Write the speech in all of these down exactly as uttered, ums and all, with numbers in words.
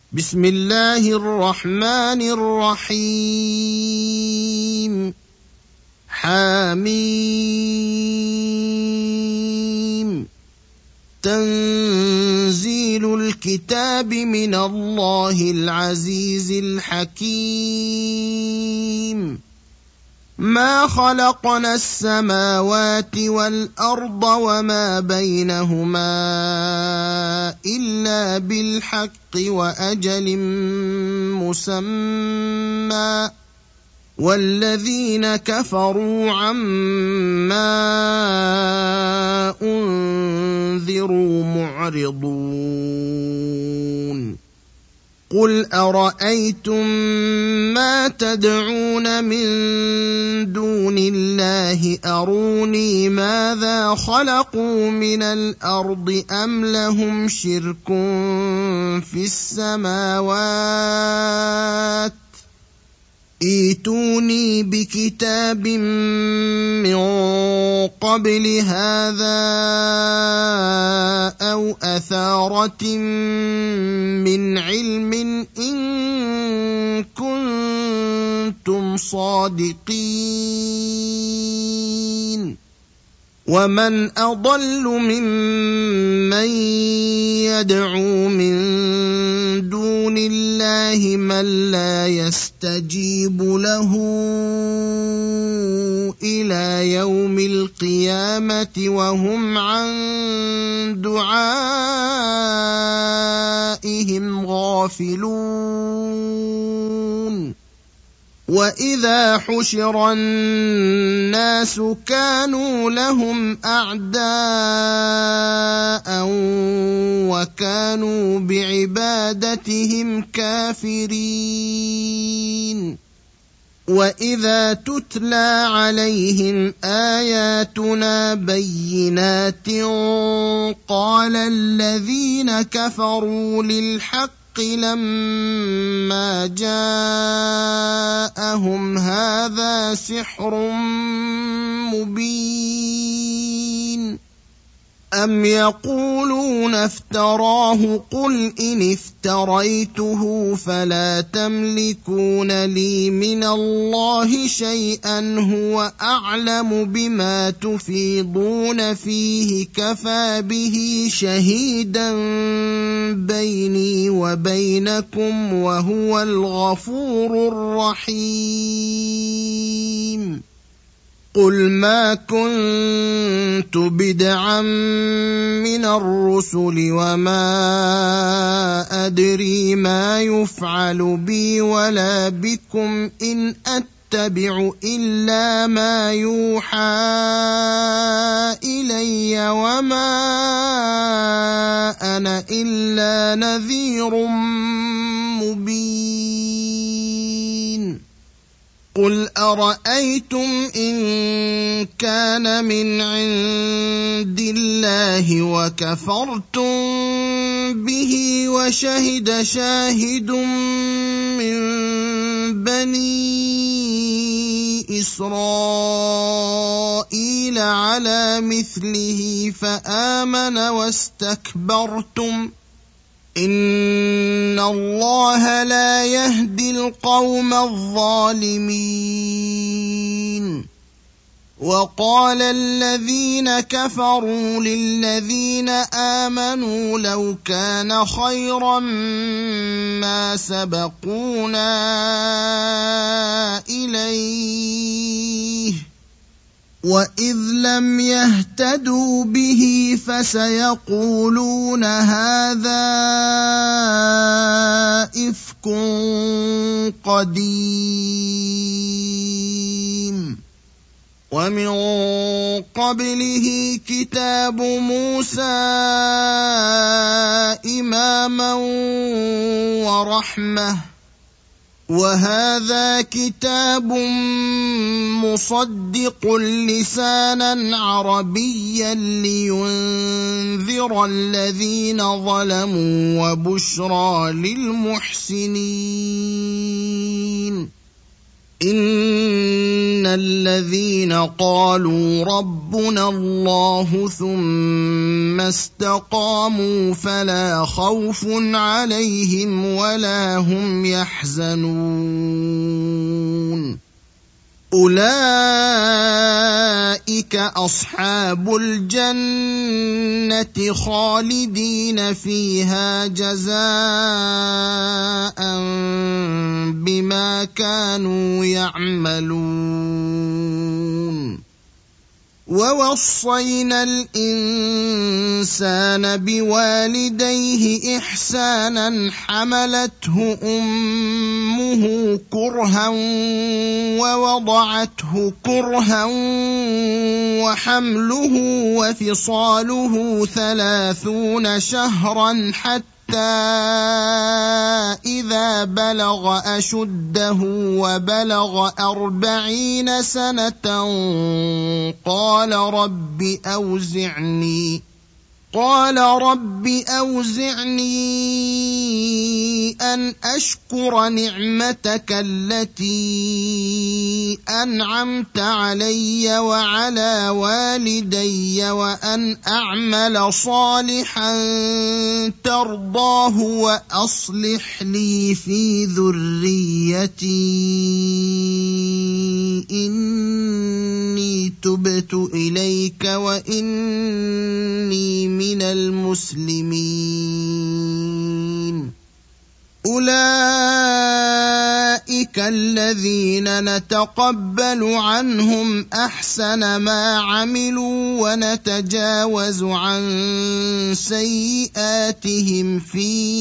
بسم الله الرحمن الرحيم حميم تنزيل الكتاب من الله العزيز الحكيم ما خلقنا السماوات والأرض وما بينهما إلا بالحق وأجل مسمى والذين كفروا عما أنذروا معرضون قل أرأيتم ما تدعون من دون الله أروني ماذا خلقوا من الأرض أم لهم شرك في السماوات ائتوني بكتاب من قبل هذا أو أثارة من علم إن كنتم صادقين ومن أضل ممن يدعو من دون الله من لا يستجيب له إلى يوم القيامة وهم عن دعائهم غافلون وإذا حشر الناس كانوا لهم أعداء وكانوا بعبادتهم كافرين وإذا تتلى عليهم آياتنا بينات قال الذين كفروا للحق لما جاءهم هذا سحر مبين أم يقولون افتراه قل إن افتريته فلا تملكون لي من الله شيئا هو أعلم بما تفيضون فيه كفى به شهيدا بيني وبينكم وهو الغفور الرحيم قل ما كنت بدعا من الرسل وما أدري ما يفعل بي ولا بكم إن أتبع إلا ما يوحى إلي وما أنا إلا نذير مبين قل أرأيتم إن كان من عند الله وكفرتم به وشهد شاهد من بني إسرائيل على مثله فآمن واستكبرتم إن الله لا يهدي القوم الظالمين وقال الذين كفروا للذين آمنوا لو كان خيرا ما سبقونا إليه وإذ لم يهتدوا به فسيقولون هذا إفك قديم ومن قبله كتاب موسى إماما ورحمة وهذا كتاب مصدق لسانا عربيا لينذر الذين ظلموا وبشرى للمحسنين إن الذين قالوا ربنا الله ثم استقاموا فلا خوف عليهم ولا هم يحزنون أولئك أصحاب الجنة خالدين فيها جزاء بما كانوا يعملون ووصينا الإنسان بوالديه إحسانا حملته أمه كرها ووضعته كرها وحمله وفصاله ثلاثون شهرا حتى إذا بلغ أشده وبلغ أربعين سنة قال رب أوزعني قال رب أوزعني أن أشكر نعمتك التي أنعمت علي وعلى والدي وأن أعمل صالحا ترضاه وأصلح لي في ذريتي إني تبت إليك وإني من المسلمين أولئك الذين نتقبل عنهم أحسن ما عملوا ونتجاوز عن سيئاتهم في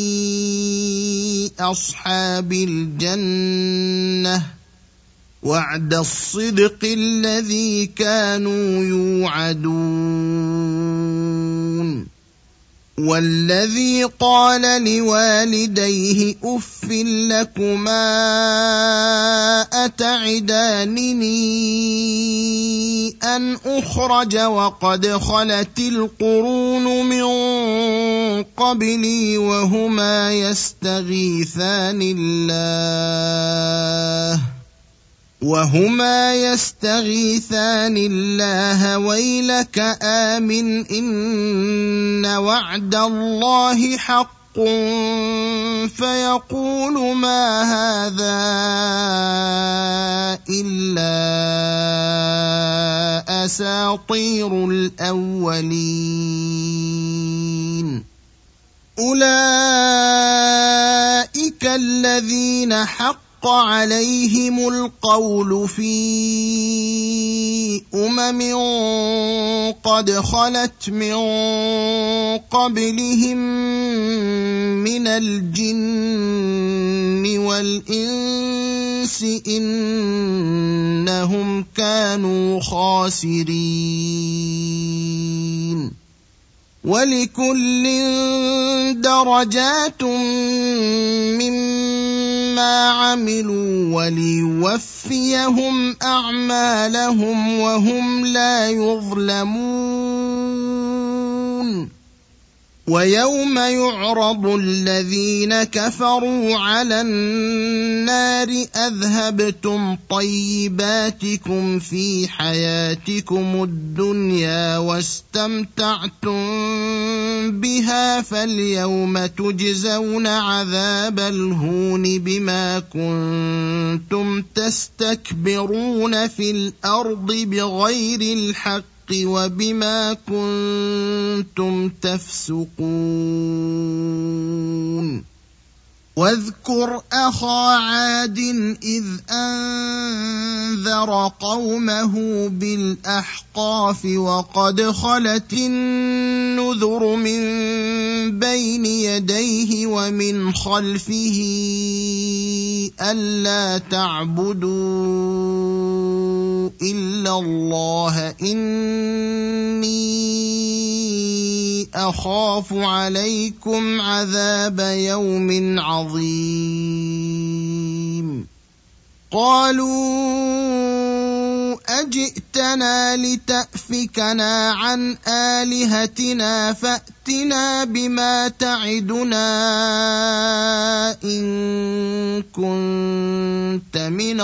أصحاب الجنة وعد الصدق الذي كانوا يوعدون والذي قال لوالديه أف لكما أتعدانني أن أخرج وقد خلت القرون من قبلي وهما يستغيثان الله وهما يستغيثان الله ويلك آمن إن وعد الله حق فيقول ما هذا إلا أساطير الأولين أولئك الذين حق عليهم القول في أمم قد خلت من قبلهم من الجن والإنس إنهم كانوا خاسرين ولكل درجات مما عملوا وليوفيهم أعمالهم وهم لا يظلمون ويوم يعرض الذين كفروا على النار أذهبتم طيباتكم في حياتكم الدنيا واستمتعتم بها فاليوم تجزون عذاب الهون بما كنتم تستكبرون في الأرض بغير الحق وبما كنتم تفسقون واذكر أخا عاد إذ أنذر قومه بالأحقاف وقد خلت النذر من بين يديه ومن خلفه ألا تعبدوا إلا الله إني أخاف عليكم عذاب يوم عظيم قالوا أجئتنا لتأفكنا عن آلهتنا فأتنا بما تعدنا إن كنت من من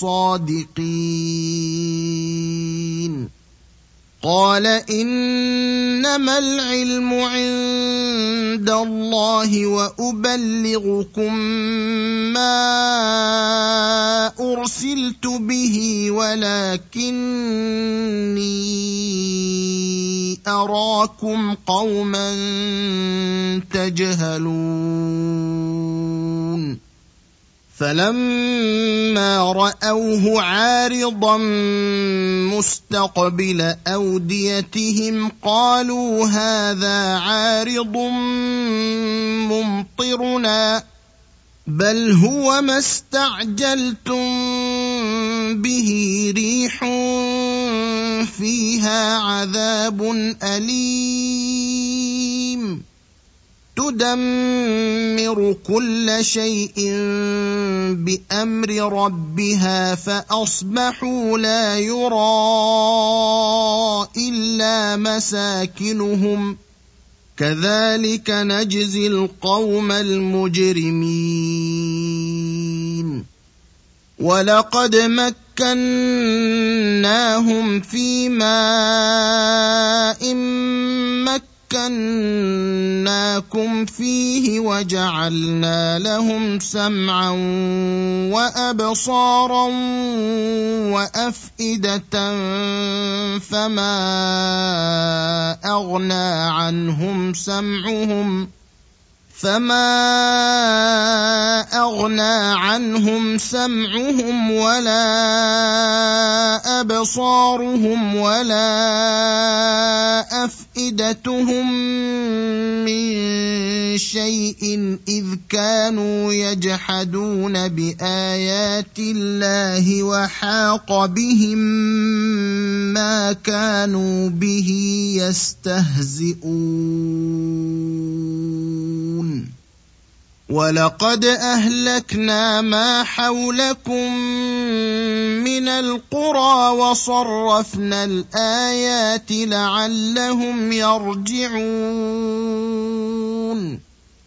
الصادقين قال إنما العلم عند الله وأبلغكم ما أرسلت به ولكني أراكم قوما تجهلون فلما رأوه عارضا مستقبل أوديتهم قالوا هذا عارض ممطرنا بل هو ما استعجلتم به ريح فيها عذاب أليم تدمر كل شيء بأمر ربها فأصبحوا لا يرى إلا مساكنهم كذلك نجزي القوم المجرمين ولقد مكناهم في ماء مكناكم فيه وجعلنا لهم سمعا وأبصارا وأفئدة فما أغنى عنهم سمعهم فما أغنى عنهم سمعهم ولا أبصارهم ولا أفئدتهم من شيء إذ كانوا يجحدون بآيات الله وحاق بهم ما كانوا به يستهزئون ولقد أهلكنا ما حولكم من القرى وصرفنا الآيات لعلهم يرجعون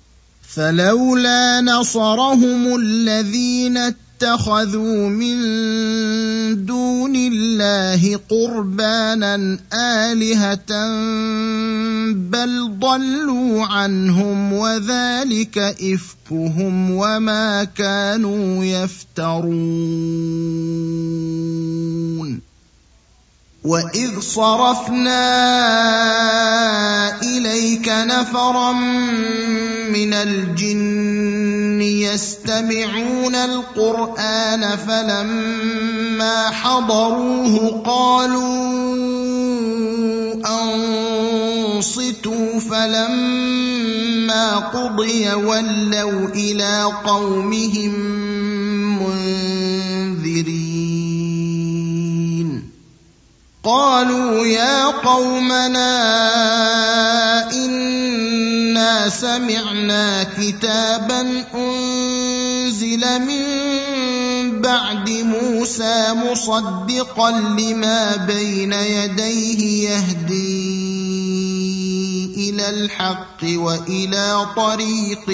فلولا نصرهم الذين اتخذوا من دون الله قربانا آلهة بل ضلوا عنهم وذلك إفكهم وما كانوا يفترون وإذ صرفنا إليك نفرا من الجن يستمعون القرآن فلما حضروه قالوا أنصتوا فلما قضي ولوا إلى قومهم منذرين قالوا يا قومنا إنا سمعنا كتابا أنزل من بعد موسى مصدقا لما بين يديه يهدي إلى الحق وإلى طريق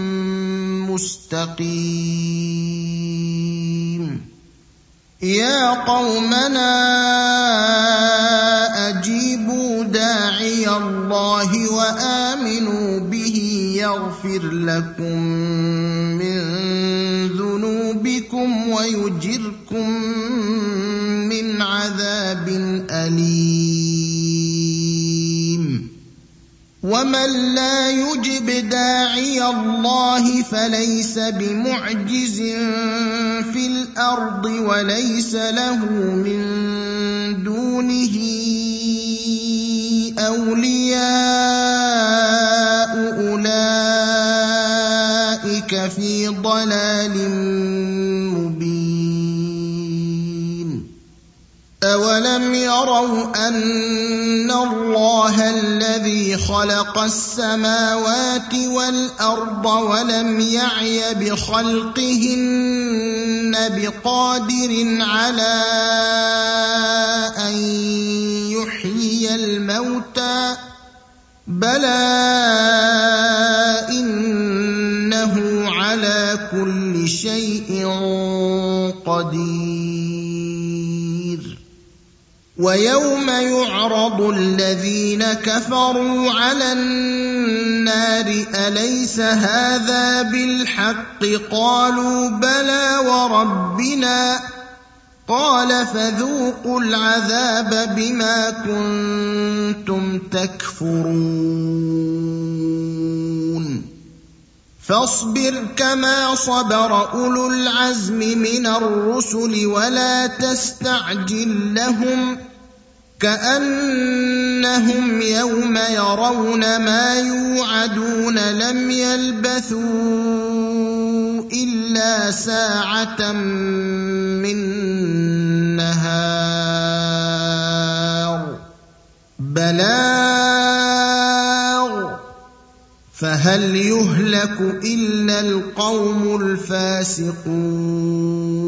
مستقيم يا قومنا أجيبوا داعي الله وآمنوا به يغفر لكم من ذنوبكم ويجركم من عذاب أليم ومن لا يجب داعي الله فليس بمعجز في الأرض وليس له من دونه أولياء أولئك في ضلال مبين أولم يروا أن الله الذي خلق السماوات والأرض ولم يعي بخلقهن بقادر على أن يحيي الموتى بلى إنه على على كل شيء قدير ويوم يعرض الذين كفروا على النار أليس هذا بالحق قالوا بلى وربنا قال فذوقوا العذاب بما كنتم تكفرون فاصبر كما صبر أولو العزم من الرسل ولا تستعجل لهم كأنهم يوم يرون ما يوعدون لم يلبثوا إلا ساعة من نهار بلاغ فهل يهلك إلا القوم الفاسقون